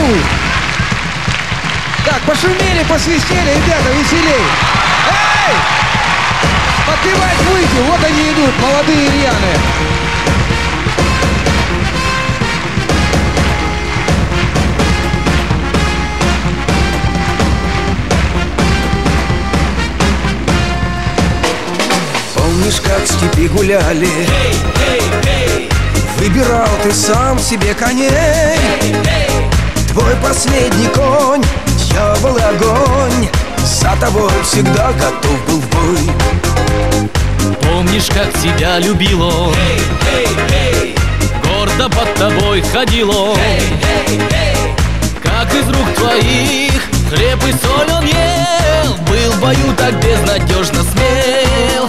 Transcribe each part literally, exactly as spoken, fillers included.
Так, пошумели, посвистели, ребята, веселей. Эй! Подпевать будете? Вот они идут, молодые рьяные. Помнишь, как в степи гуляли? Эй, эй, эй. Выбирал ты сам себе коней. Эй, эй. Твой последний конь, дьявол и огонь, за тобой всегда готов был в бой. Помнишь, как тебя любил он? Эй, эй, эй. Гордо под тобой ходил он. Эй, эй, эй. Как из рук твоих хлеб и соль он ел, был в бою так безнадежно смел.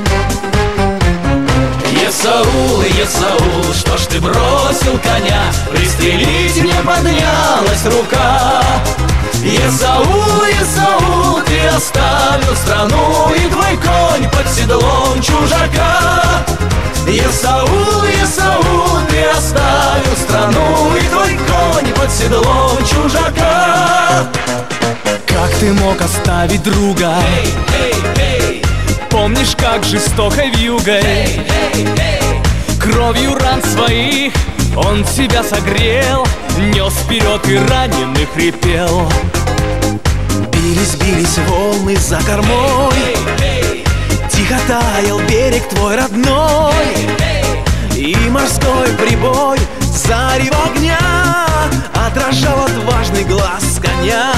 Есаул, Есаул, что ж ты бросил коня? Пристрелить мне поднялась рука. Есаул, Есаул, ты оставил страну, и твой конь под седлом чужака. Есаул, Есаул, ты оставил страну, и твой конь под седлом чужака. Как ты мог оставить друга? Эй, эй, эй. Помнишь, как жестокой вьюгой, Эй, эй, эй. кровью ран своих он тебя согрел, нес вперед и раненых хрипел. Бились, бились волны за кормой, Эй, эй. тихо таял берег твой родной, Эй, эй. и морской прибой зарево огня отражал отважный глаз коня.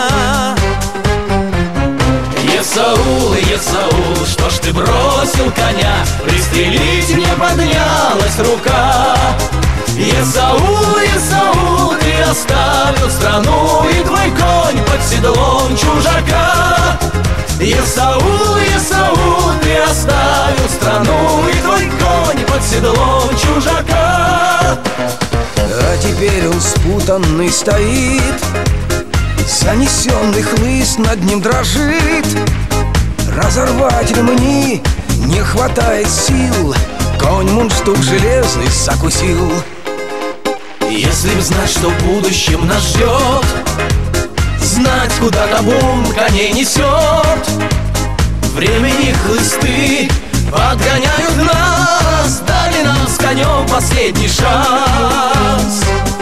Есаул, Есаул, что ж ты бросил коня? Пристрелить мне поднялась рука. Есаул, Есаул, ты оставил страну, и твой конь под седлом чужака. Есаул, Есаул, ты оставил страну, и твой конь под седлом чужака. А теперь он спутанный стоит, занесенный хлыст над ним дрожит. Разорвать ремни не хватает сил, конь мундштук железный закусил. Если б знать, что в будущем нас ждет, знать, куда табун коней несет, времени хлысты подгоняют нас, дали нам с конем последний шанс.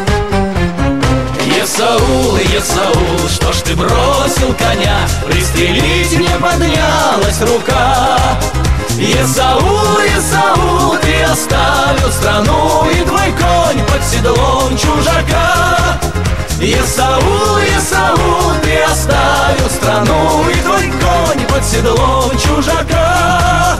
Есаул, Есаул, что ж ты бросил коня? Пристрелить мне поднялась рука. Есаул, Есаул, ты оставил страну, и твой конь под седлом чужака. Есаул, Есаул, ты оставил страну, и твой конь под седлом чужака.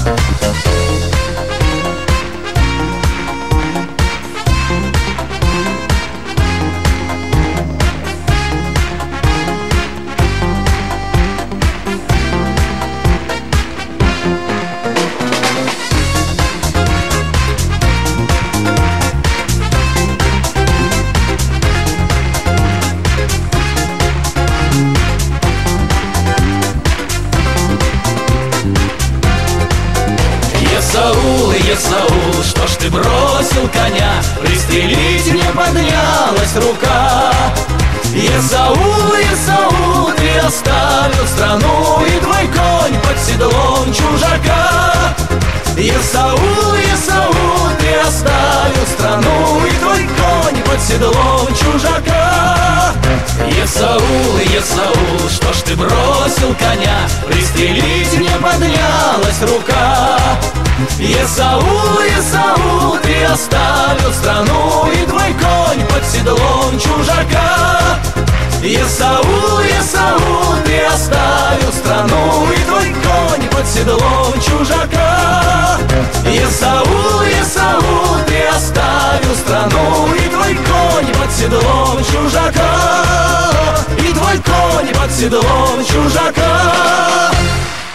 Есаул, Есаул, что ж ты бросил коня? Пристрелить мне поднялась рука. Есаул, Есаул, ты оставил страну, и твой конь под седлом чужака. Есаул, Есаул, ты оставил страну, и твой конь под седлом чужака. Есаул, Есаул, что ж ты бросил коня? Пристрелить мне поднялась рука. Есаул, Есаул, ты оставил страну, и твой конь под седлом чужака. Есаул, Есаул, ты оставил страну, и твой конь под седлом чужака. Есаул, Есаул, ты оставил страну, и твой конь под седлом чужака. И твой конь под седлом чужака.